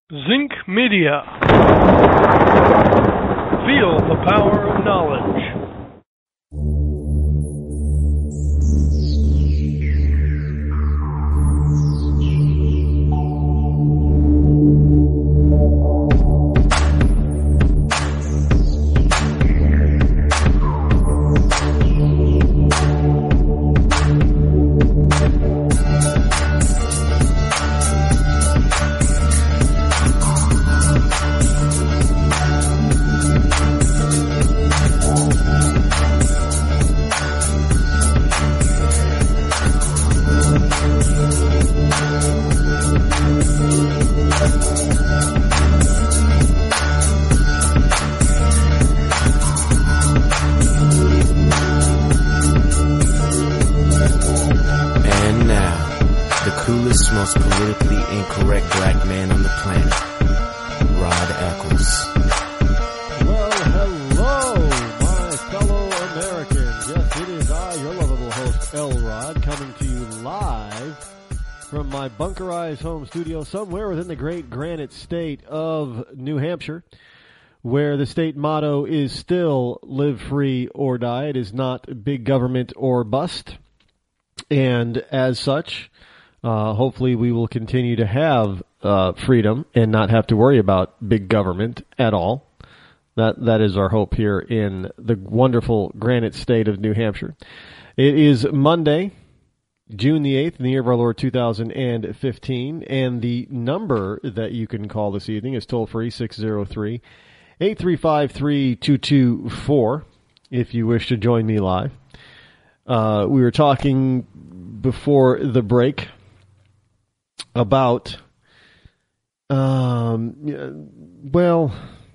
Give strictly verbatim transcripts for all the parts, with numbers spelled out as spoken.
Zinc Media. Feel the power of knowledge. Studio somewhere within the great granite state of New Hampshire, where the state motto is still live free or die. It is not big government or bust. And as such, uh, hopefully we will continue to have uh, freedom and not have to worry about big government at all. That That is our hope here in the wonderful granite state of New Hampshire. It is Monday, June the eighth, in the year of our Lord two thousand fifteen, and the number that you can call this evening is toll-free six oh three, eight three five, three two two four if you wish to join me live. Uh, we were talking before the break about, um, well,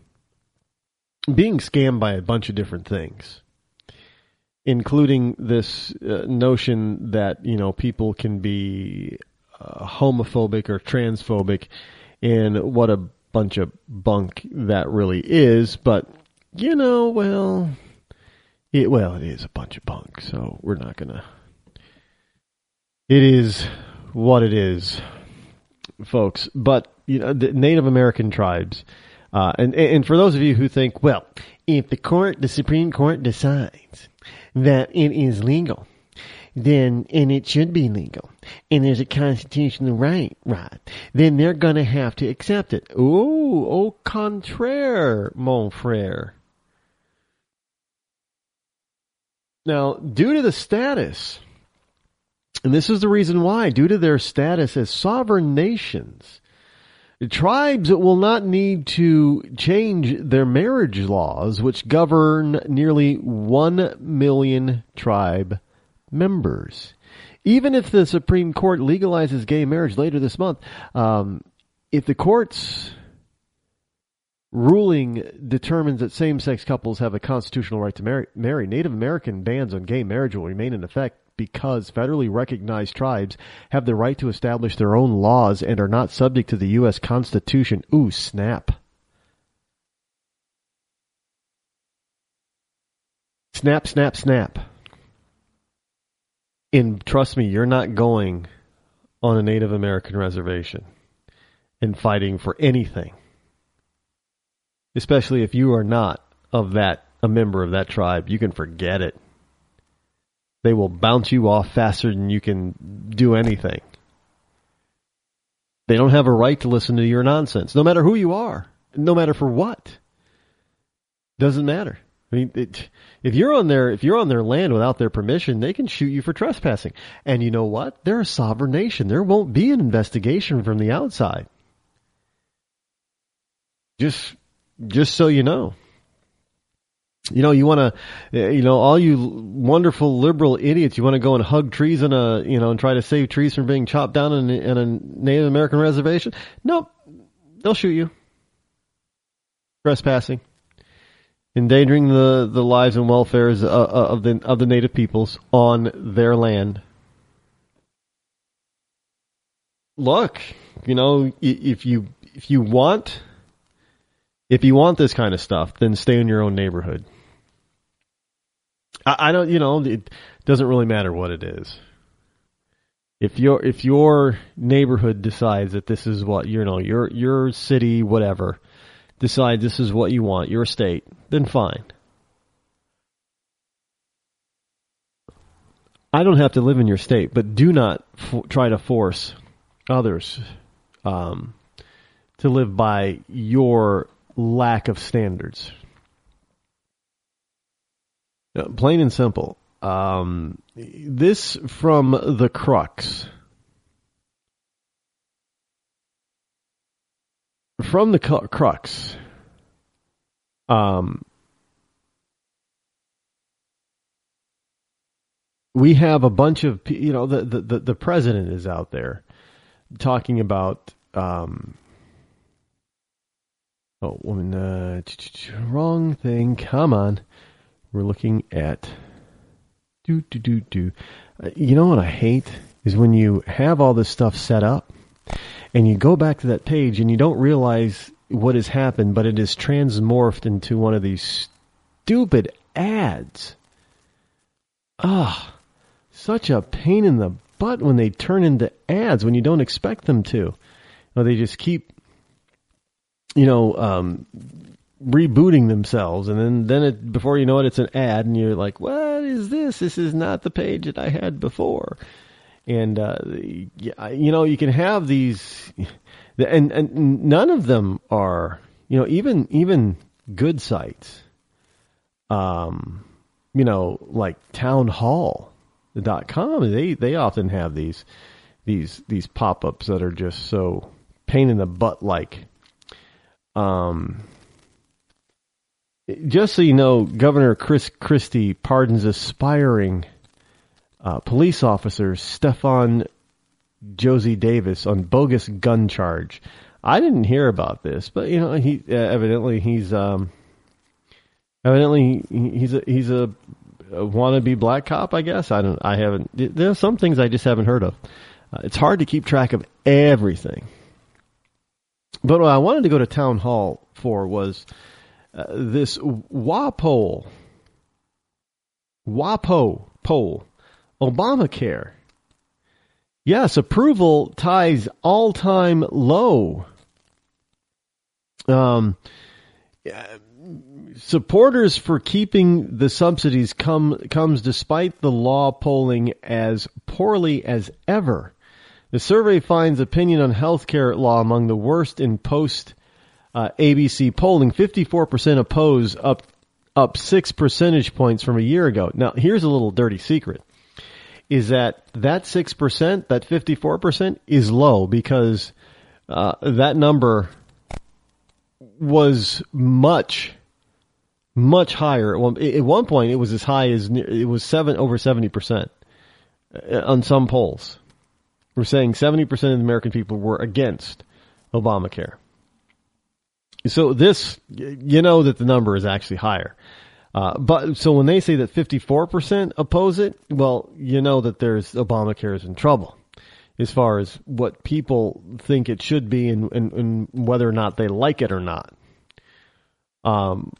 being scammed by a bunch of different things, including this uh, notion that, you know, people can be uh, homophobic or transphobic, and what a bunch of bunk that really is. But, you know, well, it, well, it is a bunch of bunk, so we're not going to. It is what it is, folks. But, you know, the Native American tribes, uh, and, and for those of you who think, well, if the court, the Supreme Court decides that it is legal, then, and it should be legal, and there's a constitutional right, right, then they're going to have to accept it. Oh, au contraire, mon frère. Now, due to the status, and this is the reason why, due to their status as sovereign nations, tribes will not need to change their marriage laws, which govern nearly one million tribe members. Even if the Supreme Court legalizes gay marriage later this month, um, if the court's ruling determines that same-sex couples have a constitutional right to marry, marry, Native American bans on gay marriage will remain in effect, because federally recognized tribes have the right to establish their own laws and are not subject to the U S Constitution. Ooh, snap. Snap, snap, snap. And trust me, you're not going on a Native American reservation and fighting for anything, especially if you are not of that, a member of that tribe. You can forget it. They will bounce you off faster than you can do anything. They don't have a right to listen to your nonsense, no matter who you are, no matter for what. Doesn't matter. I mean, it, if you're on their if you're on their land without their permission, they can shoot you for trespassing. And you know what? They're a sovereign nation. There won't be an investigation from the outside. Just, just so you know. You know, you want to, you know, all you wonderful liberal idiots, you want to go and hug trees in a, you know, and try to save trees from being chopped down in, in a Native American reservation? Nope. They'll shoot you. Trespassing. Endangering the, the lives and welfares uh, of the of the native peoples on their land. Look, you know, if you if you want if you want this kind of stuff, then stay in your own neighborhood. I, I don't, you know, it doesn't really matter what it is. If your if your neighborhood decides that this is what you know, your your city, whatever, decides this is what you want, your state, then fine. I don't have to live in your state, but do not f- try to force others um, to live by your lack of standards. Uh, plain and simple. Um, this from the crux. From the cu- crux. Um, we have a bunch of, you know, the, the, the president is out there talking about, um, oh, woman, uh, wrong thing. Come on. We're looking at, do, do, do, do. Uh, you know what I hate is when you have all this stuff set up and you go back to that page and you don't realize what has happened, but it is transmorphed into one of these stupid ads. Ah, such a pain in the butt when they turn into ads when you don't expect them to. Or they just keep, you know, um, rebooting themselves, and then then it, before you know it, it's an ad, and you're like, "What is this? This is not the page that I had before." And uh, you know, you can have these, and and none of them are, you know, even even good sites, um, you know, like town hall dot com. They they often have these these these pop-ups that are just so pain in the butt like. Um. Just so you know, Governor Chris Christie pardons aspiring uh, police officer Stefan Josie Davis on bogus gun charge. I didn't hear about this, but you know, he uh, evidently he's um, evidently he's a he's a, a wannabe black cop. I guess I don't. I haven't. There's some things I just haven't heard of. Uh, it's hard to keep track of everything. But what I wanted to go to town hall for was. Uh, this WAPO, WAPO poll, Obamacare. Yes, approval ties all-time low. Um, supporters for keeping the subsidies come comes despite the law polling as poorly as ever. The survey finds opinion on healthcare law among the worst in post. Uh, A B C polling, fifty-four percent oppose, up up six percentage points from a year ago. Now, here's a little dirty secret, is that that six percent, that fifty-four percent, is low because uh, that number was much, much higher. Well, at one point, it was as high as, it was seven over seventy percent on some polls. We're saying seventy percent of the American people were against Obamacare. So this, you know that the number is actually higher. Uh, but so when they say that fifty-four percent oppose it, well, you know that there's Obamacare is in trouble as far as what people think it should be and, and, and whether or not they like it or not. Um.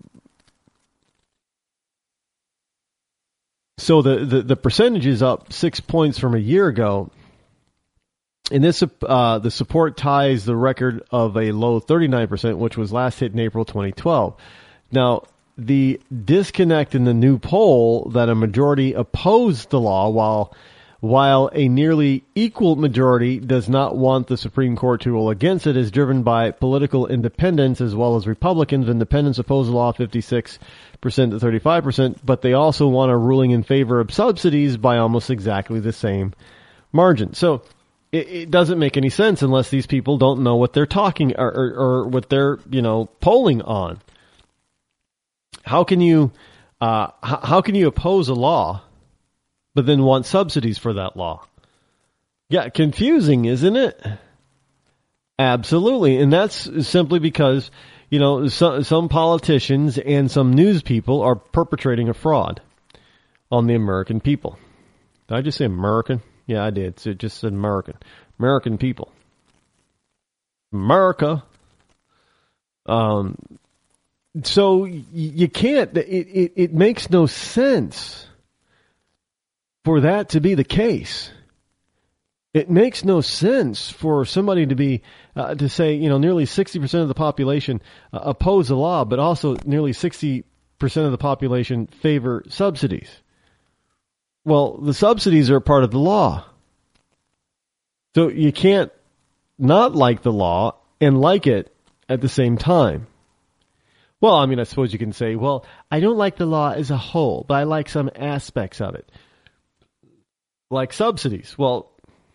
So the, the, the percentage is up six points from a year ago. And this, uh, the support ties the record of a low thirty-nine percent, which was last hit in April twenty twelve. Now, the disconnect in the new poll that a majority opposed the law, while while a nearly equal majority does not want the Supreme Court to rule against it, is driven by political independents as well as Republicans. Independents oppose the law fifty-six percent to thirty-five percent, but they also want a ruling in favor of subsidies by almost exactly the same margin. So, It, it doesn't make any sense unless these people don't know what they're talking or, or, or what they're, you know, polling on. How can you, uh, h- how can you oppose a law, but then want subsidies for that law? Yeah, confusing, isn't it? Absolutely, and that's simply because, you know, some, some politicians and some news people are perpetrating a fraud on the American people. Did I just say American? Yeah, I did. So it just said American. American people. America. Um, so you can't, it, it, it makes no sense for that to be the case. It makes no sense for somebody to be uh, to say, you know, nearly sixty percent of the population uh, oppose the law, but also nearly sixty percent of the population favor subsidies. Well, the subsidies are part of the law. So you can't not like the law and like it at the same time. Well, I mean, I suppose you can say, well, I don't like the law as a whole, but I like some aspects of it. Like subsidies. Well,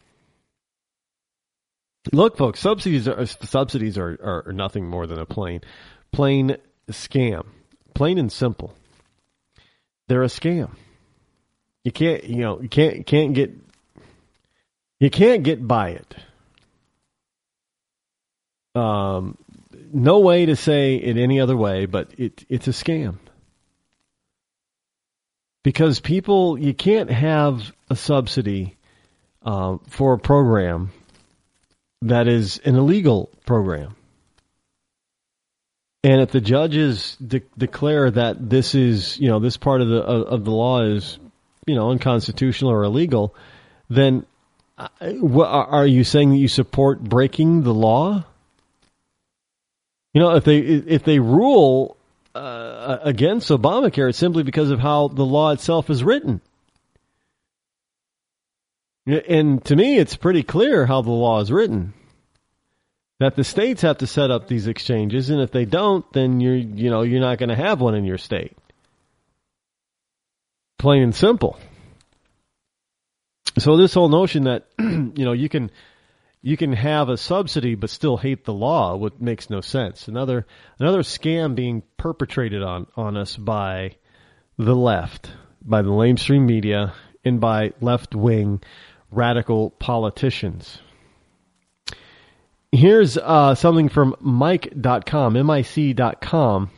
look, folks, subsidies are subsidies are, are, are nothing more than a plain, plain scam. Plain and simple. They're a scam. You can't, you know, you can't, can't get, you can't get by it. Um, no way to say it any other way, but it, it's a scam. Because people, you can't have a subsidy uh, for a program that is an illegal program. And if the judges de- declare that this is, you know, this part of the of, of the law is, you know, unconstitutional or illegal, then uh, what, are you saying that you support breaking the law? You know, if they if they rule uh, against Obamacare, it's simply because of how the law itself is written. And to me, it's pretty clear how the law is written. That the states have to set up these exchanges, and if they don't, then you're you know you're not going to have one in your state. Plain and simple. So this whole notion that you know you can you can have a subsidy but still hate the law, what makes no sense. Another another scam being perpetrated on, on us by the left, by the lamestream media, and by left-wing radical politicians. Here's uh, something from Mic dot com, M I C dot com.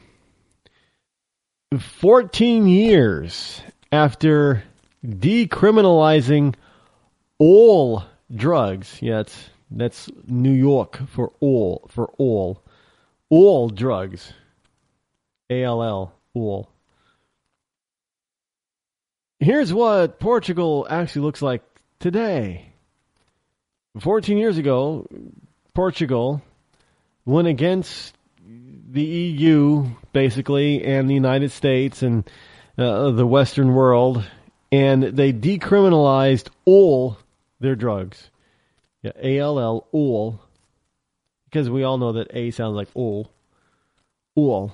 fourteen years after decriminalizing all drugs, yeah, that's, that's New York for all, for all, all drugs, A L L, all. Here's what Portugal actually looks like today. fourteen years ago, Portugal went against the E U, basically, and the United States and uh, the Western world, and they decriminalized all their drugs. Yeah, A L L, all, because we all know that A sounds like all. All.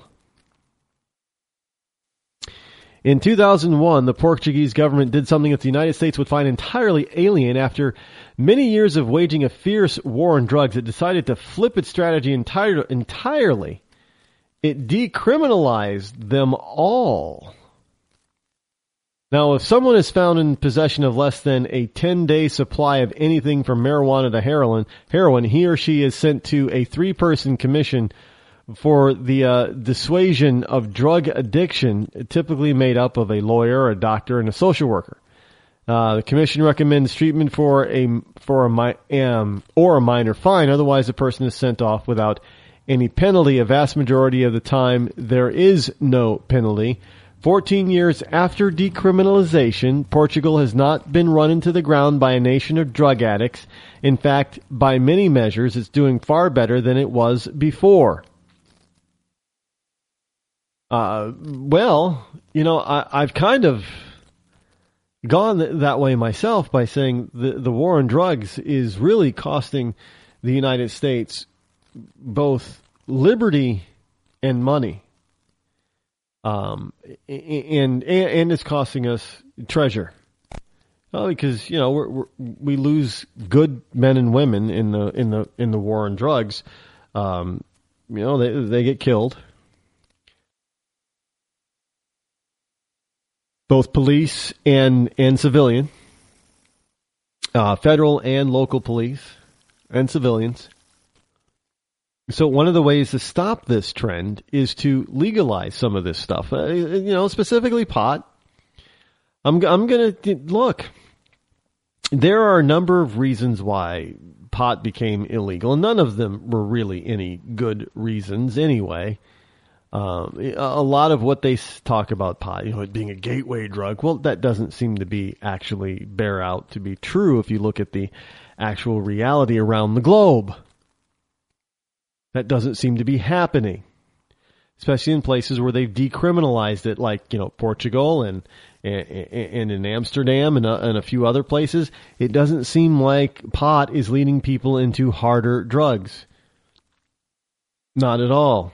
In two thousand one, the Portuguese government did something that the United States would find entirely alien. After many years of waging a fierce war on drugs, it decided to flip its strategy entire, entirely. It decriminalized them all. Now, if someone is found in possession of less than a ten-day supply of anything from marijuana to heroin, heroin, he or she is sent to a three-person commission for the uh, dissuasion of drug addiction, typically made up of a lawyer, a doctor, and a social worker. Uh, the commission recommends treatment for a for a mi- um, or a minor fine. Otherwise, the person is sent off without any penalty. A vast majority of the time, there is no penalty. Fourteen years after decriminalization, Portugal has not been run into the ground by a nation of drug addicts. In fact, by many measures, it's doing far better than it was before. Uh, well, you know, I, I've kind of gone th- that way myself by saying the, the war on drugs is really costing the United States both liberty and money. Um, and, and, and it's costing us treasure. Well, because, you know, we're, we're, we lose good men and women in the, in the, in the war on drugs. Um, you know, they, they get killed. Both police and, and civilian, uh, federal and local police and civilians. So one of the ways to stop this trend is to legalize some of this stuff. Uh, you know, specifically pot. I'm, I'm going to look. There are a number of reasons why pot became illegal, and none of them were really any good reasons anyway. Um, a lot of what they talk about pot, you know, it being a gateway drug, well, that doesn't seem to be actually bear out to be true if you look at the actual reality around the globe. That doesn't seem to be happening, especially in places where they've decriminalized it, like, you know, Portugal and and, and in Amsterdam and a, and a few other places. It doesn't seem like pot is leading people into harder drugs. Not at all.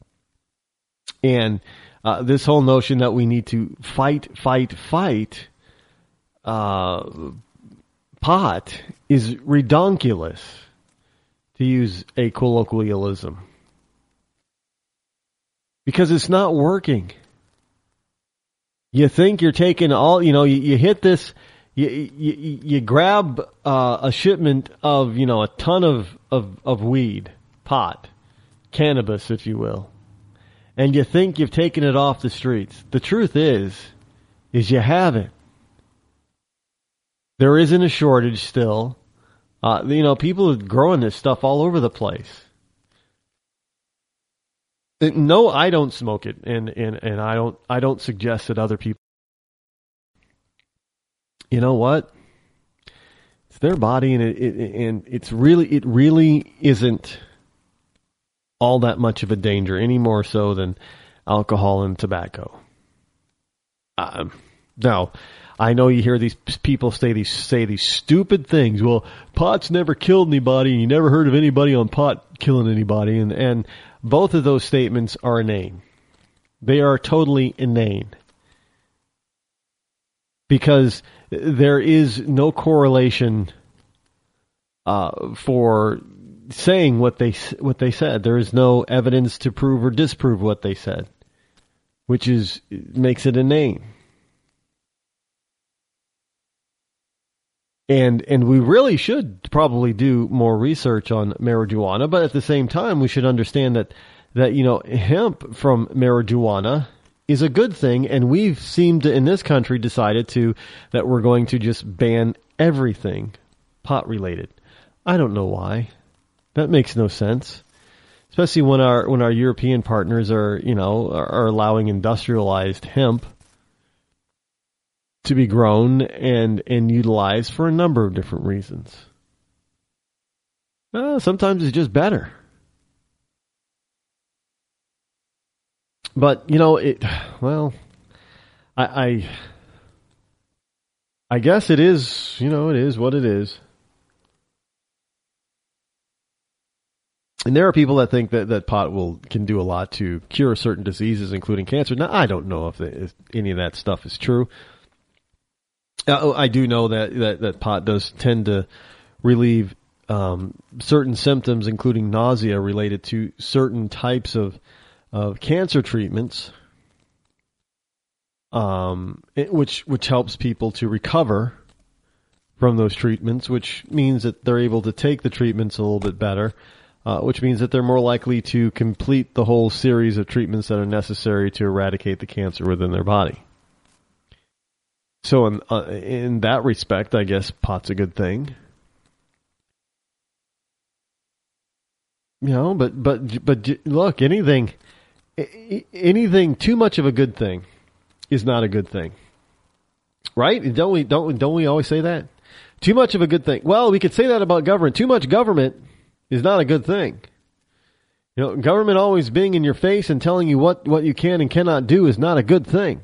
And uh, this whole notion that we need to fight, fight, fight uh, pot is redonkulous, to use a colloquialism, because it's not working. You think you're taking all, you know, you, you hit this, you you, you grab uh, a shipment of, you know, a ton of, of, of weed, pot, cannabis, if you will, and you think you've taken it off the streets. The truth is, is you haven't. There isn't a shortage still. Uh, you know, people are growing this stuff all over the place. No, I don't smoke it, and, and, and I don't I don't suggest that other people. You know what? It's their body, and it, it and it's really it really isn't all that much of a danger, any more so than alcohol and tobacco. Um, now, I know you hear these people say these say these stupid things. Well, pot's never killed anybody, and you never heard of anybody on pot killing anybody. And, and both of those statements are inane. They are totally inane. Because there is no correlation uh, for saying what they what they said. There is no evidence to prove or disprove what they said, which is makes it inane. And and we really should probably do more research on marijuana, but at the same time, we should understand that, that you know, hemp from marijuana is a good thing, and we've seemed to, in this country, decided to that we're going to just ban everything pot-related. I don't know why. That makes no sense, especially when our when our European partners are, you know, are, are allowing industrialized hemp to be grown and, and utilized for a number of different reasons. Uh, sometimes it's just better. But, you know, it, well, I, I, I guess it is, you know, it is what it is. And there are people that think that, that pot will can do a lot to cure certain diseases, including cancer. Now, I don't know if, the, if any of that stuff is true. Uh, I do know that, that, that pot does tend to relieve um, certain symptoms, including nausea, related to certain types of of cancer treatments, um, it, which which helps people to recover from those treatments, which means that they're able to take the treatments a little bit better, uh, which means that they're more likely to complete the whole series of treatments that are necessary to eradicate the cancer within their body. So in, uh, in that respect, I guess pot's a good thing. You know, but, but, but look, anything, anything too much of a good thing is not a good thing. Right? Don't we, don't, don't we always say that? Too much of a good thing. Well, we could say that about government. Too much government is not a good thing. You know, government always being in your face and telling you what, what you can and cannot do is not a good thing.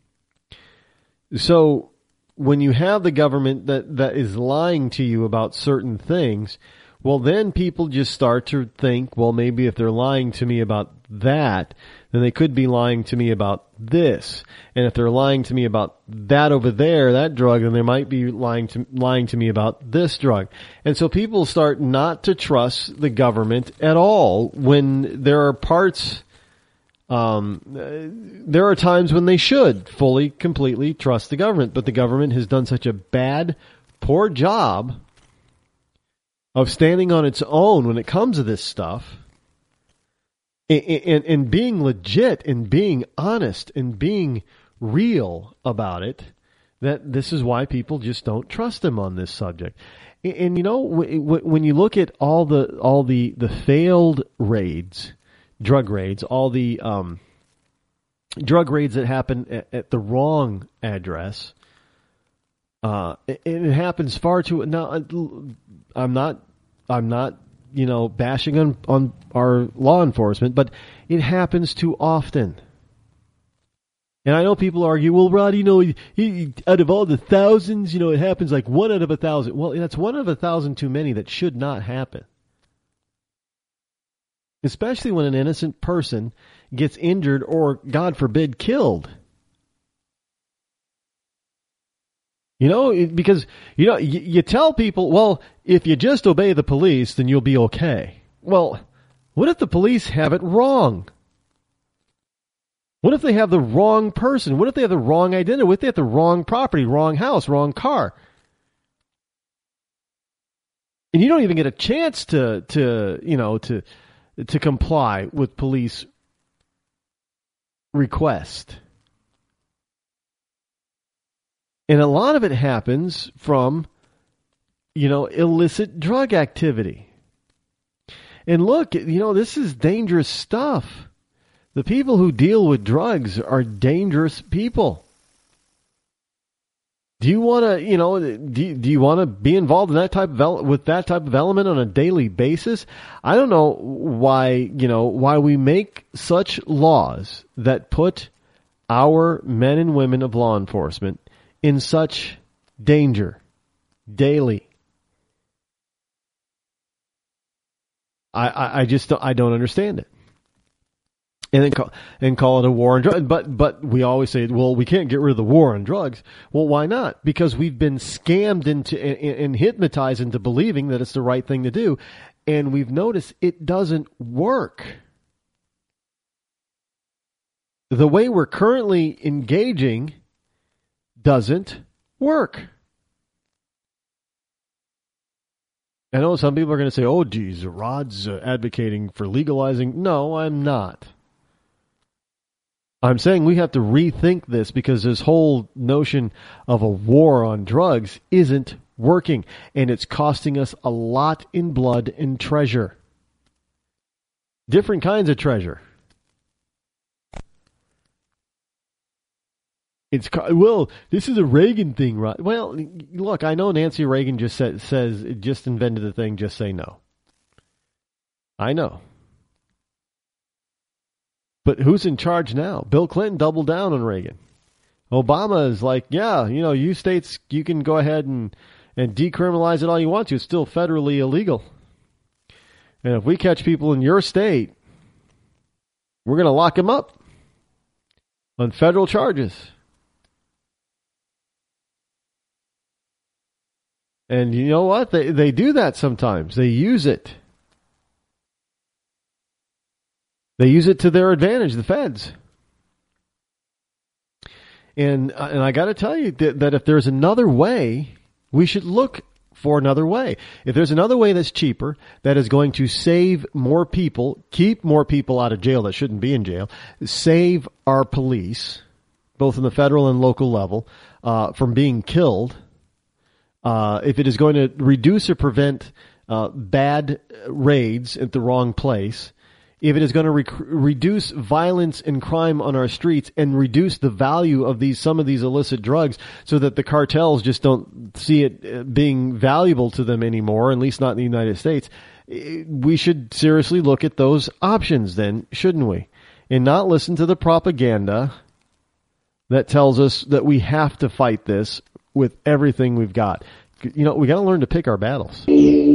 So when you have the government that, that is lying to you about certain things, well, then people just start to think, well, maybe if they're lying to me about that, then they could be lying to me about this. And if they're lying to me about that over there, that drug, then they might be lying to, lying to me about this drug. And so people start not to trust the government at all when there are parts... Um, there are times when they should fully, completely trust the government, but the government has done such a bad, poor job of standing on its own when it comes to this stuff, and, and, and being legit and being honest and being real about it, that this is why people just don't trust them on this subject. And, and you know, when you look at all the all the, the failed raids, drug raids, all the um, drug raids that happen at, at the wrong address, Uh, it, it happens far too. Now, I'm not, I'm not, you know, bashing on, on our law enforcement, but it happens too often. And I know people argue, well, Rod, you know, he, he, out of all the thousands, you know, it happens like one out of a thousand. Well, that's one out of a thousand too many. That should not happen. Especially when an innocent person gets injured or, God forbid, killed. You know, because, you know, you, you tell people, well, if you just obey the police, then you'll be okay. Well, what if the police have it wrong? What if they have the wrong person? What if they have the wrong identity? What if they have the wrong property, wrong house, wrong car? And you don't even get a chance to, to you know, to to comply with police request. And a lot of it happens from, you know, illicit drug activity. And look, you know, this is dangerous stuff. The people who deal with drugs are dangerous people. Do you want to, you know, do you, do you want to be involved in that type of ele- with that type of element on a daily basis? I don't know why, you know, why we make such laws that put our men and women of law enforcement in such danger daily. I, I, I just don't, I don't understand it. And then call, and call it a war on drugs. But, but we always say, well, we can't get rid of the war on drugs. Well, why not? Because we've been scammed into and, and hypnotized into believing that it's the right thing to do. And we've noticed it doesn't work. The way we're currently engaging doesn't work. I know some people are going to say, oh, geez, Rod's uh, advocating for legalizing. No, I'm not. I'm saying we have to rethink this because this whole notion of a war on drugs isn't working, and it's costing us a lot in blood and treasure. Different kinds of treasure. It's well, this is a Reagan thing, right? Well, look, I know Nancy Reagan just said, says just invented the thing. Just say no. I know. But who's in charge now? Bill Clinton doubled down on Reagan. Obama is like, yeah, you know, you states, you can go ahead and, and decriminalize it all you want to. It's still federally illegal. And if we catch people in your state, we're going to lock them up on federal charges. And you know what? They they do that sometimes. They use it. They use it to their advantage, the feds. And and I got to tell you that, that if there's another way, we should look for another way. If there's another way that's cheaper, that is going to save more people, keep more people out of jail that shouldn't be in jail, save our police, both in the federal and local level, uh, from being killed, uh, if it is going to reduce or prevent uh, bad raids at the wrong place, if it is going to rec- reduce violence and crime on our streets and reduce the value of these some of these illicit drugs so that the cartels just don't see it being valuable to them anymore, at least not in the United States, we should seriously look at those options then, shouldn't we? And not listen to the propaganda that tells us that we have to fight this with everything we've got. You know, we got to learn to pick our battles.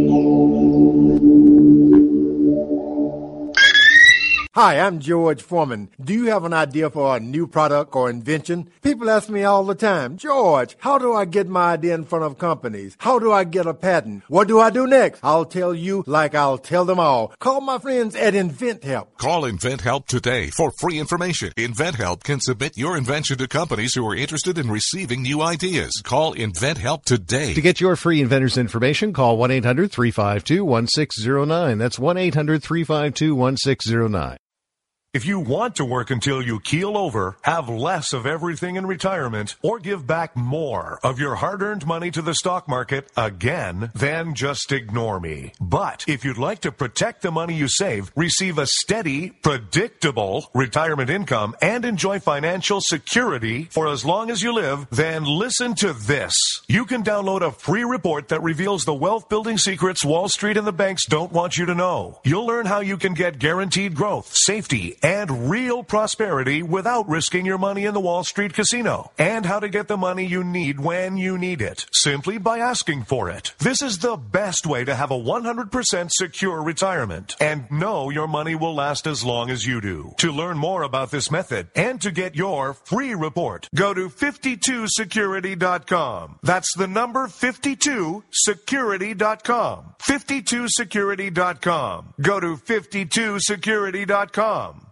Hi, I'm George Foreman. Do you have an idea for a new product or invention? People ask me all the time, George, how do I get my idea in front of companies? How do I get a patent? What do I do next? I'll tell you like I'll tell them all. Call my friends at InventHelp. Call InventHelp today for free information. InventHelp can submit your invention to companies who are interested in receiving new ideas. Call InventHelp today. To get your free inventor's information, call one eight hundred three five two one six zero nine. That's one eight hundred three five two one six zero nine. If you want to work until you keel over, have less of everything in retirement, or give back more of your hard-earned money to the stock market again, then just ignore me. But if you'd like to protect the money you save, receive a steady, predictable retirement income, and enjoy financial security for as long as you live, then listen to this. You can download a free report that reveals the wealth-building secrets Wall Street and the banks don't want you to know. You'll learn how you can get guaranteed growth, safety, and real prosperity without risking your money in the Wall Street casino, and how to get the money you need when you need it, simply by asking for it. This is the best way to have a one hundred percent secure retirement and know your money will last as long as you do. To learn more about this method and to get your free report, go to fifty-two security dot com. That's the number fifty-two security dot com. fifty-two security dot com. Go to fifty-two security dot com.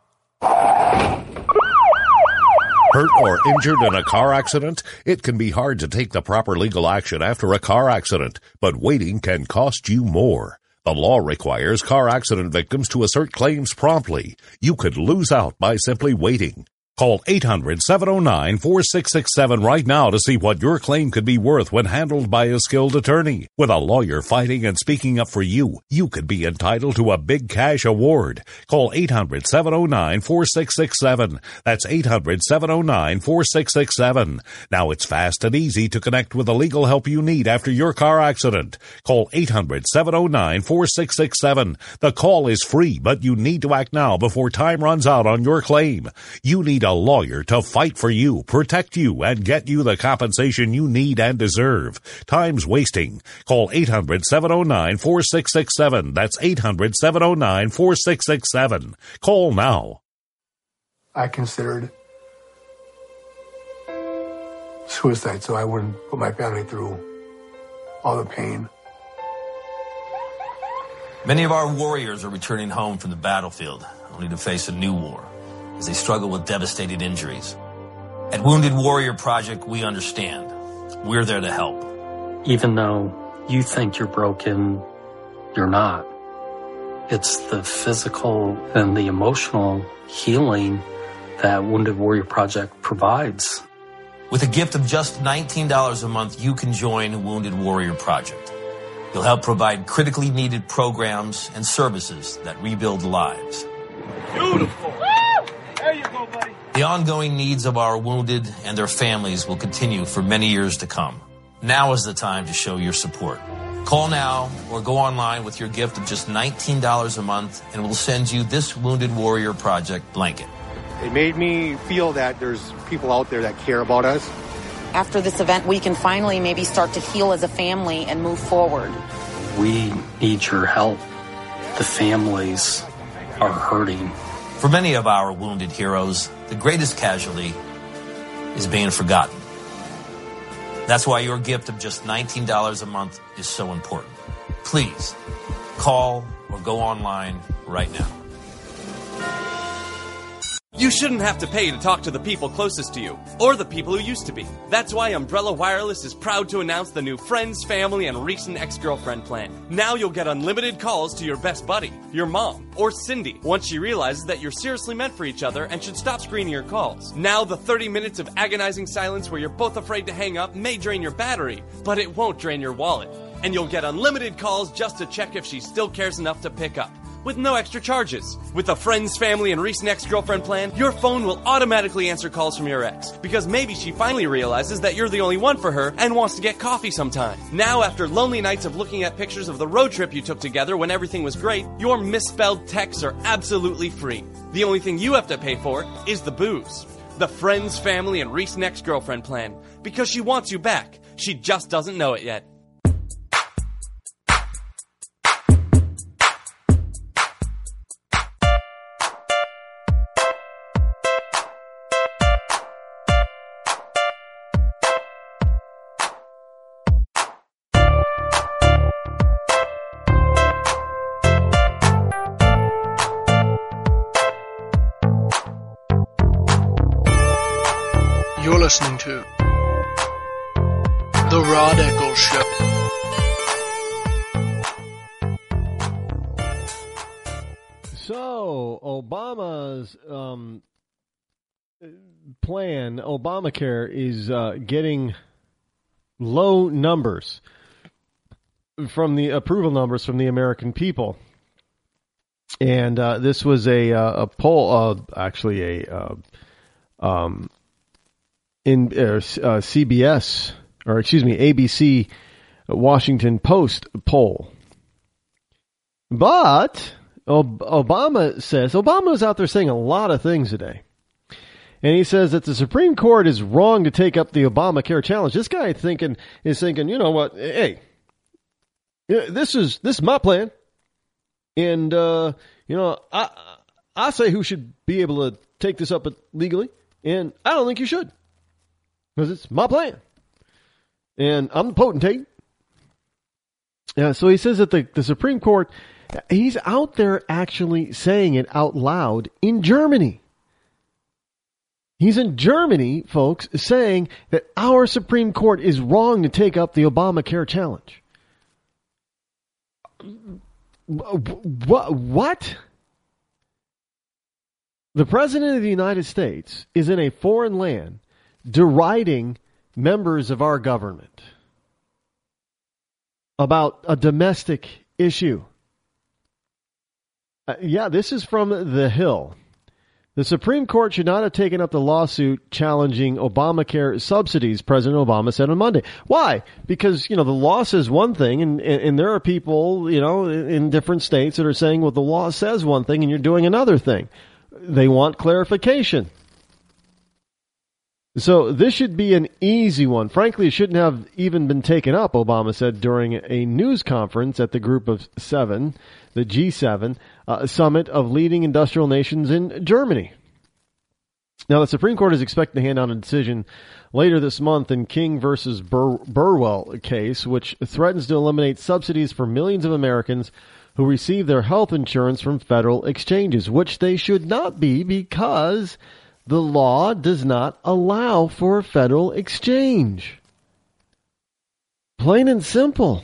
Hurt or injured in a car accident? It can be hard to take the proper legal action after a car accident, but waiting can cost you more. The law requires car accident victims to assert claims promptly. You could lose out by simply waiting. Call eight hundred, seven oh nine, four six six seven right now to see what your claim could be worth when handled by a skilled attorney. With a lawyer fighting and speaking up for you, you could be entitled to a big cash award. Call eight hundred, seven oh nine, four six six seven. That's eight hundred, seven oh nine, four six six seven. Now it's fast and easy to connect with the legal help you need after your car accident. Call eight hundred, seven oh nine, four six six seven. The call is free, but you need to act now before time runs out on your claim. You need a lawyer to fight for you, protect you, and get you the compensation you need and deserve. Time's wasting. Call eight hundred, seven oh nine, four six six seven. That's eight hundred, seven oh nine, four six six seven. Call now. I considered suicide so I wouldn't put my family through all the pain. Many of our warriors are returning home from the battlefield, only to face a new war as they struggle with devastating injuries. At Wounded Warrior Project, we understand. We're there to help. Even though you think you're broken, you're not. It's the physical and the emotional healing that Wounded Warrior Project provides. With a gift of just nineteen dollars a month, you can join Wounded Warrior Project. You'll help provide critically needed programs and services that rebuild lives. Beautiful. There you go, buddy. The ongoing needs of our wounded and their families will continue for many years to come. Now is the time to show your support. Call now or go online with your gift of just nineteen dollars a month and we'll send you this Wounded Warrior Project blanket. It made me feel that there's people out there that care about us. After this event, we can finally maybe start to heal as a family and move forward. We need your help. The families are hurting. For many of our wounded heroes, the greatest casualty is being forgotten. That's why your gift of just nineteen dollars a month is so important. Please call or go online right now. You shouldn't have to pay to talk to the people closest to you, or the people who used to be. That's why Umbrella Wireless is proud to announce the new Friends, Family, and Recent Ex-Girlfriend plan. Now you'll get unlimited calls to your best buddy, your mom, or Cindy, once she realizes that you're seriously meant for each other and should stop screening your calls. Now the thirty minutes of agonizing silence where you're both afraid to hang up may drain your battery, but it won't drain your wallet. And you'll get unlimited calls just to check if she still cares enough to pick up, with no extra charges. With the Friends, Family, and Recent Ex-Girlfriend plan, your phone will automatically answer calls from your ex, because maybe she finally realizes that you're the only one for her and wants to get coffee sometime. Now, after lonely nights of looking at pictures of the road trip you took together when everything was great, your misspelled texts are absolutely free. The only thing you have to pay for is the booze. The Friends, Family, and Recent Ex-Girlfriend plan, because she wants you back. She just doesn't know it yet. You're listening to The Rod Eccles Show. So, no, Obama's um, plan, Obamacare, is uh, getting low numbers from the approval numbers from the American people. And uh, this was a uh, a poll, uh, actually a uh, um, in uh, uh, C B S, or excuse me, A B C Washington Post poll. But Ob- Obama says, Obama was out there saying a lot of things today. And he says that the Supreme Court is wrong to take up the Obamacare challenge. This guy thinking is thinking, you know what? Hey, this is this is my plan, and uh, you know, I I say who should be able to take this up legally, and I don't think you should, because it's my plan, and I'm the potentate. Yeah, so he says that the the Supreme Court, he's out there actually saying it out loud in Germany. He's in Germany, folks, saying that our Supreme Court is wrong to take up the Obamacare challenge. What? What? The President of the United States is in a foreign land deriding members of our government about a domestic issue. Uh, yeah, this is from The Hill. The Supreme Court should not have taken up the lawsuit challenging Obamacare subsidies, President Obama said on Monday. Why? Because, you know, the law says one thing, and, and, and there are people, you know, in different states that are saying, well, the law says one thing and you're doing another thing. They want clarification. So this should be an easy one. Frankly, it shouldn't have even been taken up, Obama said during a news conference at the Group of Seven, the G seven, uh, summit of leading industrial nations in Germany. Now, the Supreme Court is expected to hand down a decision later this month in King versus Bur- Burwell case, which threatens to eliminate subsidies for millions of Americans who receive their health insurance from federal exchanges, which they should not be because the law does not allow for a federal exchange. Plain and simple.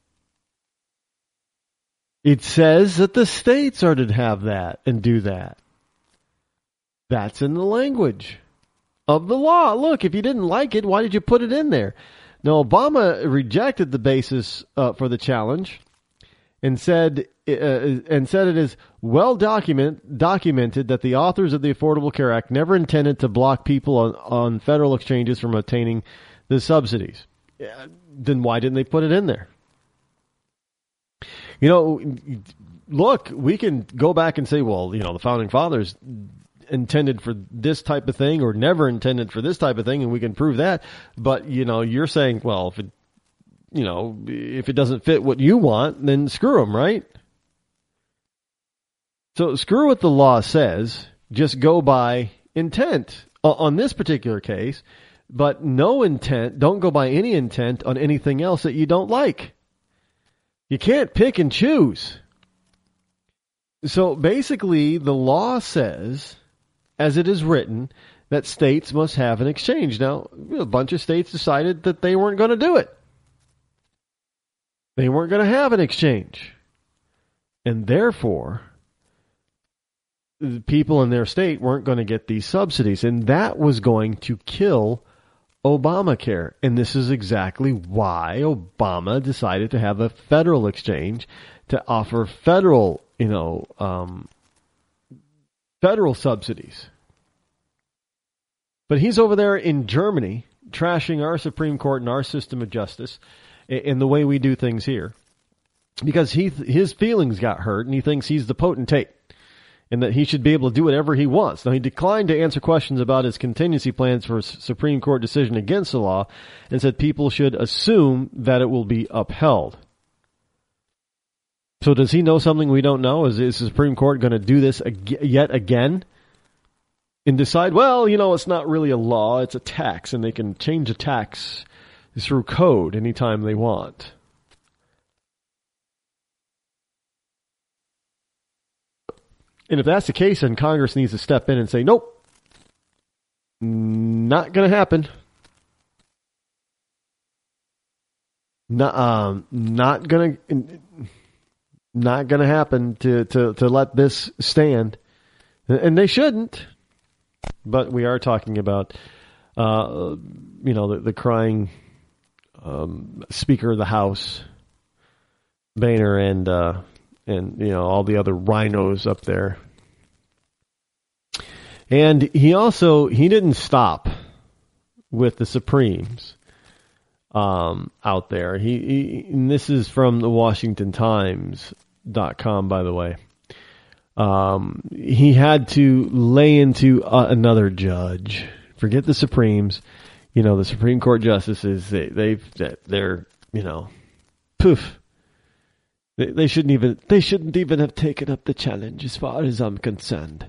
It says that the states are to have that and do that. That's in the language of the law. Look, if you didn't like it, why did you put it in there? Now, Obama rejected the basis uh, for the challenge and said uh, and said it is well document, documented that the authors of the Affordable Care Act never intended to block people on, on federal exchanges from obtaining the subsidies. Yeah, then why didn't they put it in there? You know, look, we can go back and say, well, you know, the Founding Fathers intended for this type of thing or never intended for this type of thing, and we can prove that. But, you know, you're saying, well, if it, you know, if it doesn't fit what you want, then screw them, right? So screw what the law says. Just go by intent on this particular case, but no intent. Don't go by any intent on anything else that you don't like. You can't pick and choose. So basically, the law says, as it is written, that states must have an exchange. Now, a bunch of states decided that they weren't going to do it. They weren't going to have an exchange. And therefore, the people in their state weren't going to get these subsidies. And that was going to kill Obamacare. And this is exactly why Obama decided to have a federal exchange to offer federal, you know, um, federal subsidies. But he's over there in Germany trashing our Supreme Court and our system of justice in the way we do things here because he his feelings got hurt and he thinks he's the potentate and that he should be able to do whatever he wants. Now, he declined to answer questions about his contingency plans for a Supreme Court decision against the law and said people should assume that it will be upheld. So does he know something we don't know? Is, is the Supreme Court going to do this ag- yet again and decide, well, you know, it's not really a law, it's a tax, and they can change a tax through code anytime they want? And if that's the case, then Congress needs to step in and say, nope, not going to happen. Not, um, not going to, not going to happen to, to, to let this stand. And they shouldn't. But we are talking about, uh, you know, the, the crying um, Speaker of the House, Boehner, and, uh, and, you know, all the other rhinos up there. And he also, he didn't stop with the Supremes um, out there. He, he and this is from the Washington Times dot com, by the way. Um, he had to lay into uh, another judge. Forget the Supremes. You know, the Supreme Court justices, they, they've, they're, you know, poof. They, they shouldn't even, they shouldn't even have taken up the challenge as far as I'm concerned.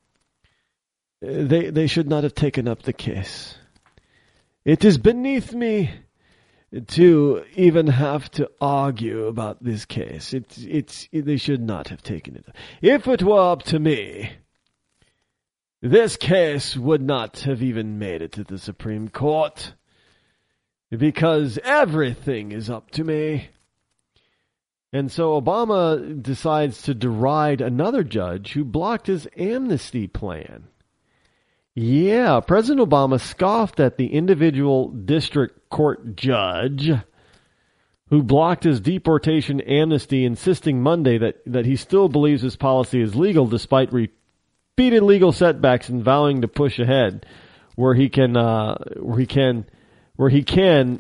They, they should not have taken up the case. It is beneath me to even have to argue about this case. It's, it's, they should not have taken it. If it were up to me, this case would not have even made it to the Supreme Court, because everything is up to me. And so Obama decides to deride another judge who blocked his amnesty plan. Yeah, President Obama scoffed at the individual district court judge who blocked his deportation amnesty, insisting Monday that, that he still believes his policy is legal despite repeated legal setbacks and vowing to push ahead where he can, uh, where he can, where he can,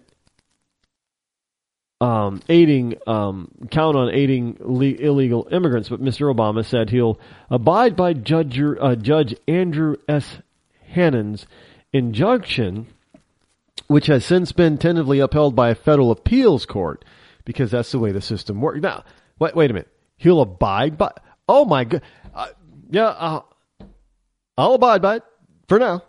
um, aiding, um, count on aiding le- illegal immigrants. But Mister Obama said he'll abide by Judge, uh, Judge Andrew S. Hannon's injunction, which has since been tentatively upheld by a federal appeals court, because that's the way the system works. Now, wait, wait a minute. He'll abide by. Oh my God. Uh, yeah, uh, I'll abide by it for now.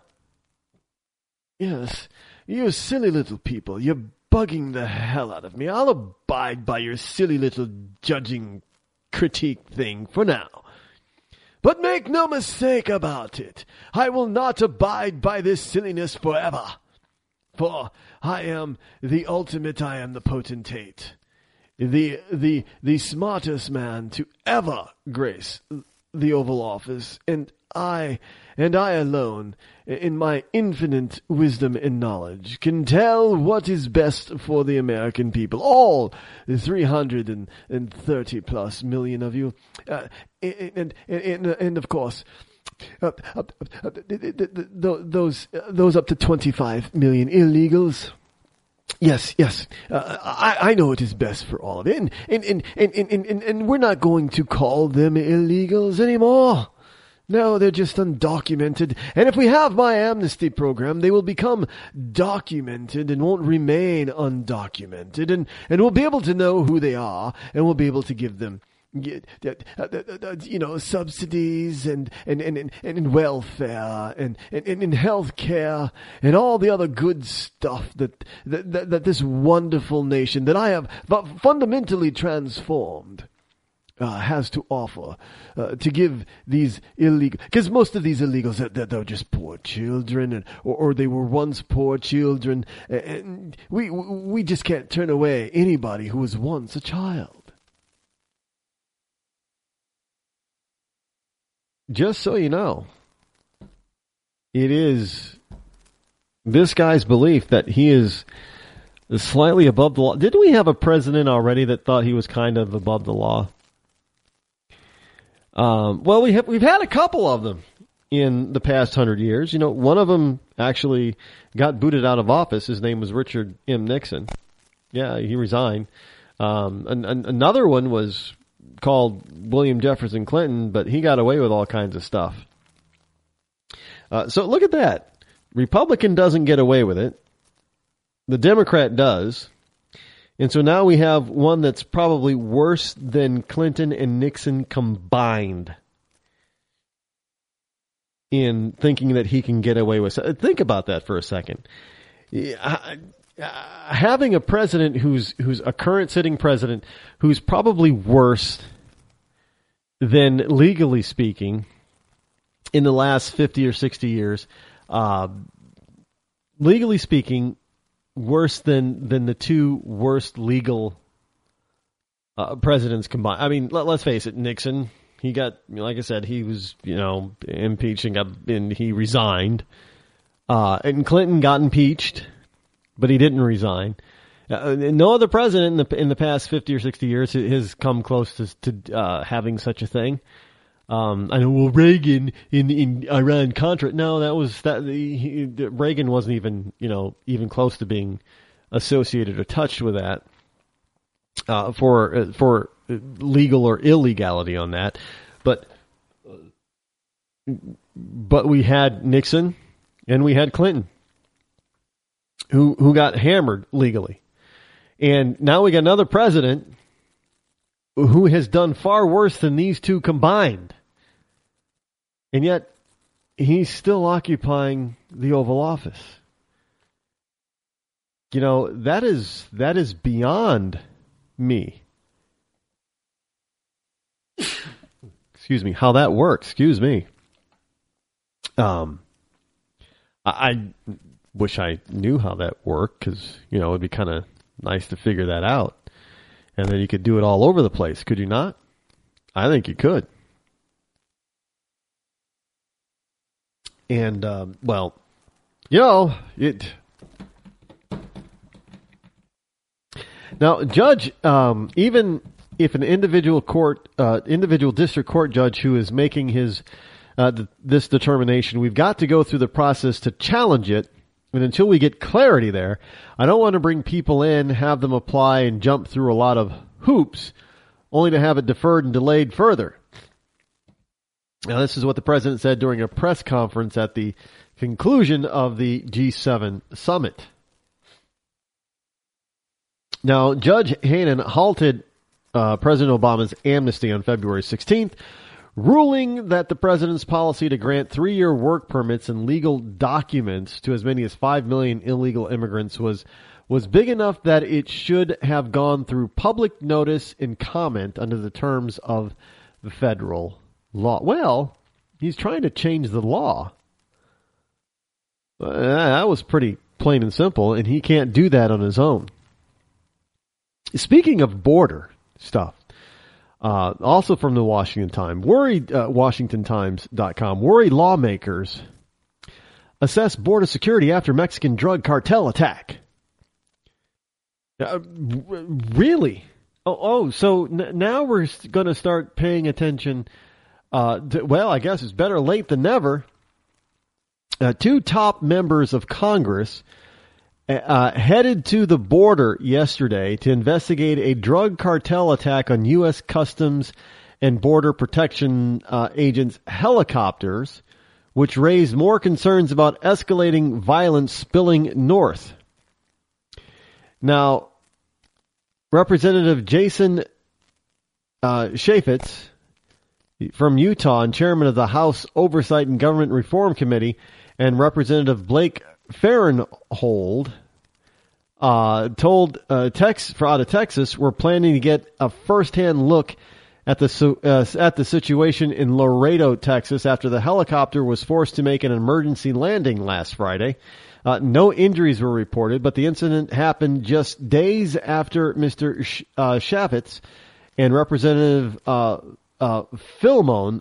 Yes, you silly little people. You're bugging the hell out of me. I'll abide by your silly little judging critique thing for now. But make no mistake about it, I will not abide by this silliness forever. For I am the ultimate, I am the potentate, the the the smartest man to ever grace the Oval Office, and I, and I alone, in my infinite wisdom and knowledge, can tell what is best for the American people, all three hundred thirty plus million of you, uh, and, and, and, and of course, uh, uh, uh, those, those up to twenty-five million illegals. Yes, yes, uh, I, I know it is best for all of it, and, and, and, and, and, and, and we're not going to call them illegals anymore. No, they're just undocumented. And if we have my amnesty program, they will become documented and won't remain undocumented. And, and we'll be able to know who they are, and we'll be able to give them, you know, subsidies and, and, and, and welfare and, and, and health care and all the other good stuff that, that, that this wonderful nation that I have fundamentally transformed Uh, has to offer, uh, to give these illegal, because most of these illegals, they're, they're just poor children, and, or, or they were once poor children, and we, we just can't turn away anybody who was once a child. Just so you know, it is this guy's belief that he is slightly above the law. Didn't we have a president already that thought he was kind of above the law? Um, well, we have, we've had a couple of them in the past hundred years. You know, one of them actually got booted out of office. His name was Richard M. Nixon. Yeah, he resigned. Um, an, an, another one was called William Jefferson Clinton, but he got away with all kinds of stuff. Uh, so look at that. Republican doesn't get away with it. The Democrat does. And so now we have one that's probably worse than Clinton and Nixon combined in thinking that he can get away with it. Think about that for a second. Having a president who's who's a current sitting president who's probably worse than, legally speaking, in the last fifty or sixty years, uh, legally speaking, worse than, than the two worst legal uh, presidents combined. I mean, let, let's face it, Nixon, he got, like I said, he was, you know, impeached and got, and he resigned. Uh, and Clinton got impeached, but he didn't resign. Uh, no other president in the in the past fifty or sixty years has come close to, to uh, having such a thing. Um, I know, well, Reagan in in Iran Contra. No, that was that. He, Reagan wasn't even, you know, even close to being associated or touched with that uh, for for legal or illegality on that. But but we had Nixon and we had Clinton, who who got hammered legally. And now we got another president who has done far worse than these two combined. And yet, he's still occupying the Oval Office. You know, that is that is beyond me. Excuse me, how that works. Excuse me. Um, I, I wish I knew how that worked, because, you know, it'd be kind of nice to figure that out. And then you could do it all over the place, could you not? I think you could. And, um, well, you know, it. Now, Judge, um, even if an individual court, uh, individual district court judge who is making his uh, th- this determination, we've got to go through the process to challenge it. And until we get clarity there, I don't want to bring people in, have them apply, and jump through a lot of hoops, only to have it deferred and delayed further. Now, this is what the president said during a press conference at the conclusion of the G seven summit. Now, Judge Hanen halted uh, President Obama's amnesty on February sixteenth, ruling that the president's policy to grant three-year work permits and legal documents to as many as five million illegal immigrants was was big enough that it should have gone through public notice and comment under the terms of the federal law. Well, he's trying to change the law. Uh, that was pretty plain and simple, and he can't do that on his own. Speaking of border stuff, Uh, also from the Washington Times, worried, uh, Washington Times dot com, worried lawmakers assess border security after Mexican drug cartel attack. Uh, really? Oh, oh so n- now we're going to start paying attention. Uh, to, well, I guess it's better late than never. Uh, two top members of Congress Uh, headed to the border yesterday to investigate a drug cartel attack on U S Customs and Border Protection uh, agents' helicopters, which raised more concerns about escalating violence spilling north. Now, Representative Jason uh, Chaffetz from Utah and chairman of the House Oversight and Government Reform Committee, and Representative Blake Farenthold uh, told uh, Tex for out of Texas, we're planning to get a first-hand look at the uh, at the situation in Laredo, Texas, after the helicopter was forced to make an emergency landing last Friday. Uh, no injuries were reported, but the incident happened just days after Mister Sh- uh, Chaffetz and Representative uh, uh, Philmon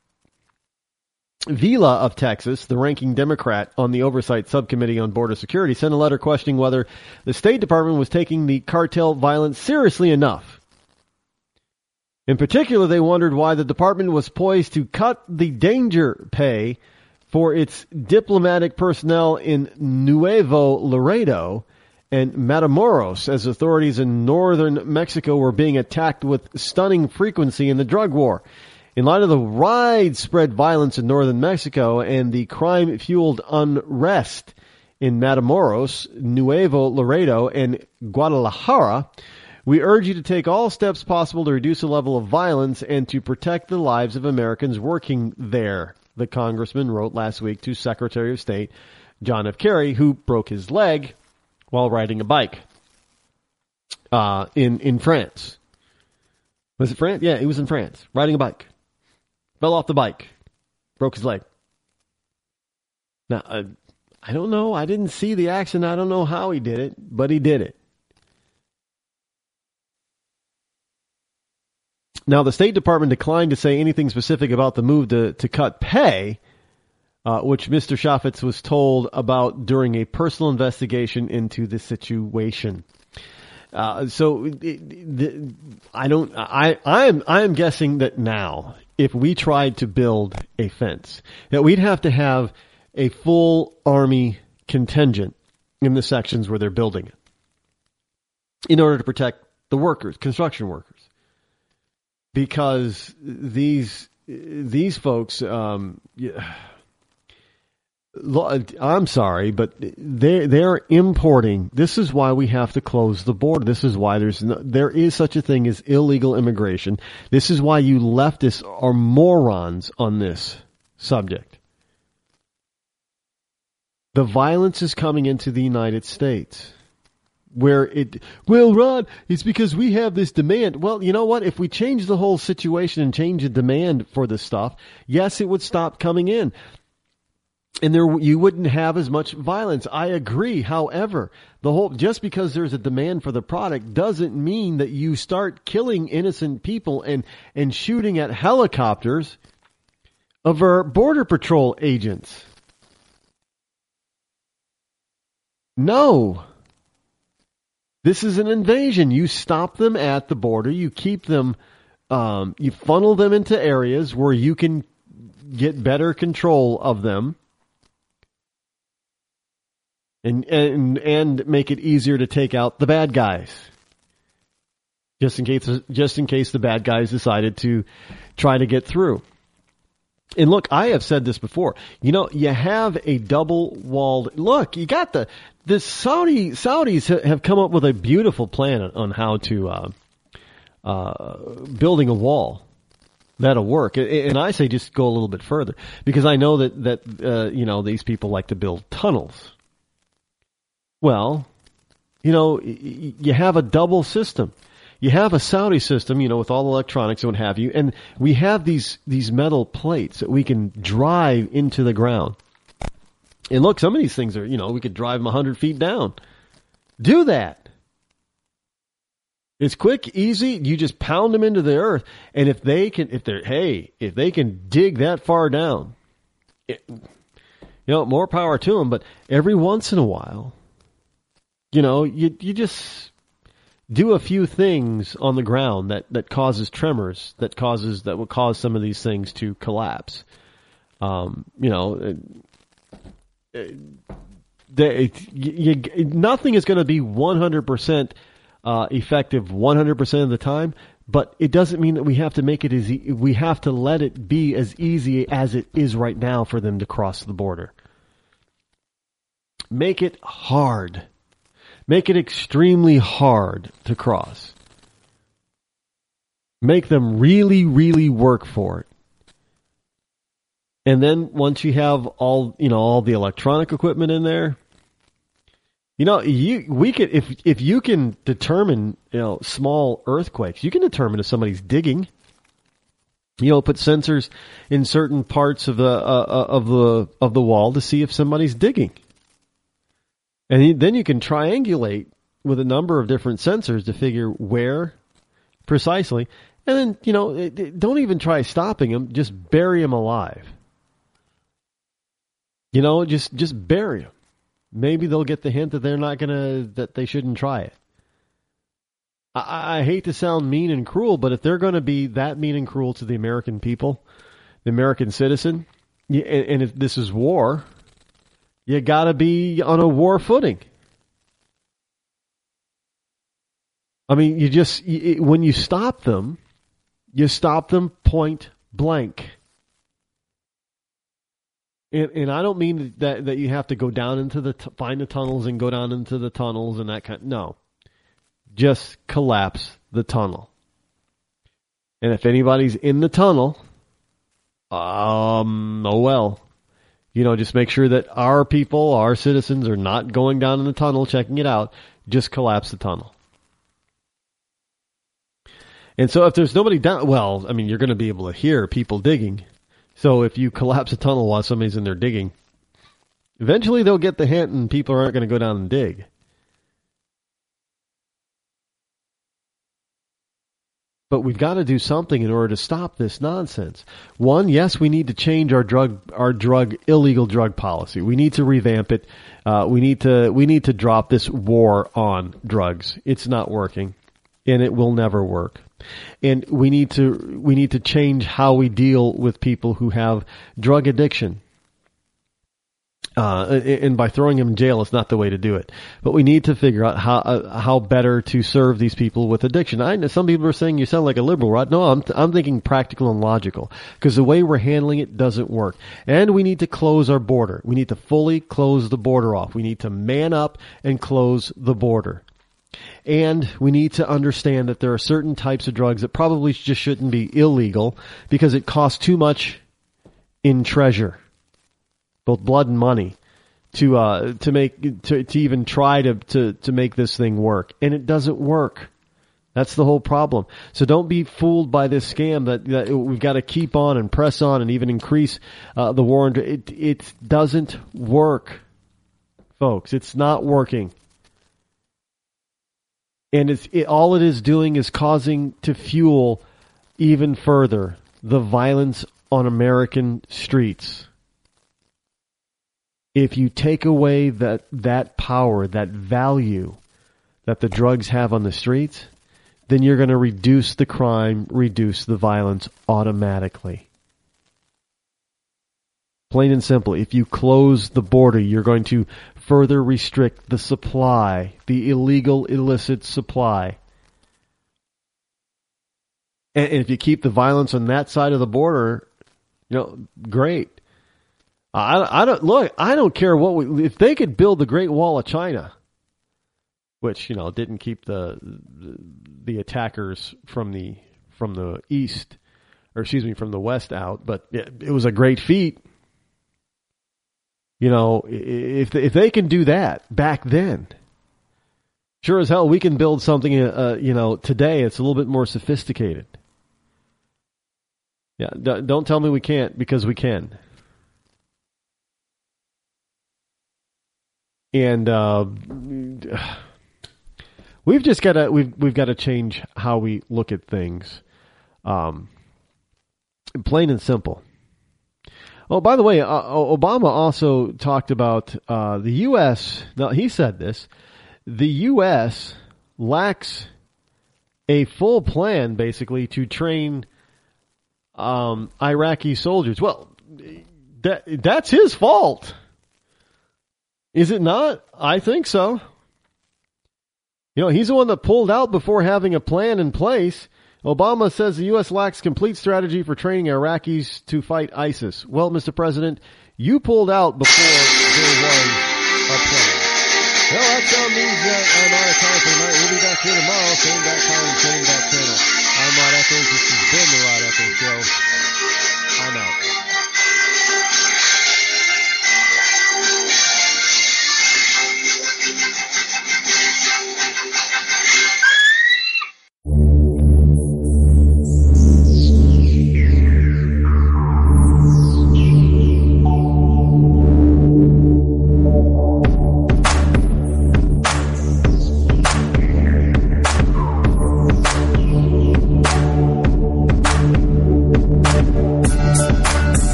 Vila of Texas, the ranking Democrat on the Oversight Subcommittee on Border Security, sent a letter questioning whether the State Department was taking the cartel violence seriously enough. In particular, they wondered why the department was poised to cut the danger pay for its diplomatic personnel in Nuevo Laredo and Matamoros, as authorities in northern Mexico were being attacked with stunning frequency in the drug war. In light of the widespread violence in northern Mexico and the crime-fueled unrest in Matamoros, Nuevo Laredo, and Guadalajara, we urge you to take all steps possible to reduce the level of violence and to protect the lives of Americans working there, the congressman wrote last week to Secretary of State John F. Kerry, who broke his leg while riding a bike uh, in, in France. Was it France? Yeah, he was in France, riding a bike. Fell off the bike. Broke his leg. Now, uh, I don't know. I didn't see the accident. I don't know how he did it, but he did it. Now, the State Department declined to say anything specific about the move to, to cut pay, uh, which Mister Chaffetz was told about during a personal investigation into the situation. Uh, so it, the, I don't. I I am I am guessing that now, if we tried to build a fence, that we'd have to have a full Army contingent in the sections where they're building it in order to protect the workers, construction workers. Because these these folks, um, I'm sorry, but they they're importing. This is why we have to close the border. This is why there's no, there is such a thing as illegal immigration. This is why you leftists are morons on this subject. The violence is coming into the United States. Where it, well, Ron, it's because we have this demand. Well, you know what? If we change the whole situation and change the demand for this stuff, yes, it would stop coming in. And there, you wouldn't have as much violence. I agree. However, the whole, just because there's a demand for the product doesn't mean that you start killing innocent people and, and shooting at helicopters of our Border Patrol agents. No. This is an invasion. You stop them at the border. You keep them, um, you funnel them into areas where you can get better control of them, and and and make it easier to take out the bad guys. Just in case, just in case the bad guys decided to try to get through. And look, I have said this before. You know, you have a double-walled... Look, you got the... The Saudi Saudis have come up with a beautiful plan on how to... Uh, uh, building a wall. That'll work. And I say just go a little bit further. Because I know that, that uh, you know, these people like to build tunnels. Well, you know, you have a double system. You have a Saudi system, you know, with all the electronics and what have you, and we have these these metal plates that we can drive into the ground. And look, some of these things are, you know, we could drive them one hundred feet down. Do that. It's quick, easy. You just pound them into the earth, and if they can, if they're, hey, if they can dig that far down, it, you know, more power to them. But every once in a while, you know, you you just do a few things on the ground that, that causes tremors, that causes that will cause some of these things to collapse. Um, you know, they, you, you, nothing is going to be one hundred percent uh, effective one hundred percent of the time, but it doesn't mean that we have to make it as e- we have to let it be as easy as it is right now for them to cross the border. Make it hard. Make it extremely hard to cross. Make them really, really work for it. And then once you have all, you know, all the electronic equipment in there, you know, you we could if if you can determine, you know, small earthquakes, you can determine if somebody's digging. You know, put sensors in certain parts of the uh, of the of the wall to see if somebody's digging. And then you can triangulate with a number of different sensors to figure where precisely. And then, you know, don't even try stopping them. Just bury them alive. You know, just, just bury them. Maybe they'll get the hint that they're not going to, that they shouldn't try it. I, I hate to sound mean and cruel, but if they're going to be that mean and cruel to the American people, the American citizen, and, and if this is war, you got to be on a war footing. I mean, you just, you, when you stop them, you stop them point blank. And, and I don't mean that, that you have to go down into the, t- find the tunnels and go down into the tunnels and that kind. No. Just collapse the tunnel. And if anybody's in the tunnel, um, oh well. You know, just make sure that our people, our citizens, are not going down in the tunnel, checking it out. Just collapse the tunnel. And so if there's nobody down, well, I mean, you're going to be able to hear people digging. So if you collapse a tunnel while somebody's in there digging, eventually they'll get the hint and people aren't going to go down and dig. But we've got to do something in order to stop this nonsense. One, yes, we need to change our drug, our drug, illegal drug policy. We need to revamp it. Uh, we need to, we need to drop this war on drugs. It's not working, and it will never work. And we need to, we need to change how we deal with people who have drug addiction. Uh, and by throwing them in jail, it's not the way to do it. But we need to figure out how uh, how better to serve these people with addiction. I know some people are saying you sound like a liberal, Rod. No, I'm I'm thinking practical and logical, because the way we're handling it doesn't work. And we need to close our border. We need to fully close the border off. We need to man up and close the border. And we need to understand that there are certain types of drugs that probably just shouldn't be illegal because it costs too much in treasure, both blood and money, to uh to make to to even try to to to make this thing work, and it doesn't work. That's the whole problem. So don't be fooled by this scam that, that we've got to keep on and press on and even increase uh, the war. It it doesn't work, folks. It's not working, and it's it, all it is doing is causing to fuel even further the violence on American streets. If you take away that, that power, that value that the drugs have on the streets, then you're going to reduce the crime, reduce the violence automatically. Plain and simple. If you close the border, you're going to further restrict the supply, the illegal, illicit supply. And, and if you keep the violence on that side of the border, you know, great. I, I don't look. I don't care what we. If they could build the Great Wall of China, which you know didn't keep the the, the attackers from the from the east, or excuse me, from the west out, but it, it was a great feat. You know, if if they can do that back then, sure as hell we can build something. Uh, you know, today it's a little bit more sophisticated. Yeah, d- don't tell me we can't, because we can. And uh, we've just got to we've we've got to change how we look at things, um, plain and simple. Oh, by the way, uh, Obama also talked about uh, the U S Now he said this: the U S lacks a full plan, basically, to train um, Iraqi soldiers. Well, that that's his fault. Is it not? I think so. You know, he's the one that pulled out before having a plan in place. Obama says the U S lacks complete strategy for training Iraqis to fight ISIS. Well, Mister President, you pulled out before there was a plan. Well, that sound means that I'm out of time for tonight. We'll be back here tomorrow, same back time, same back channel. I'm Rod Eccles. This has been the Rod Eccles Show. I'm out.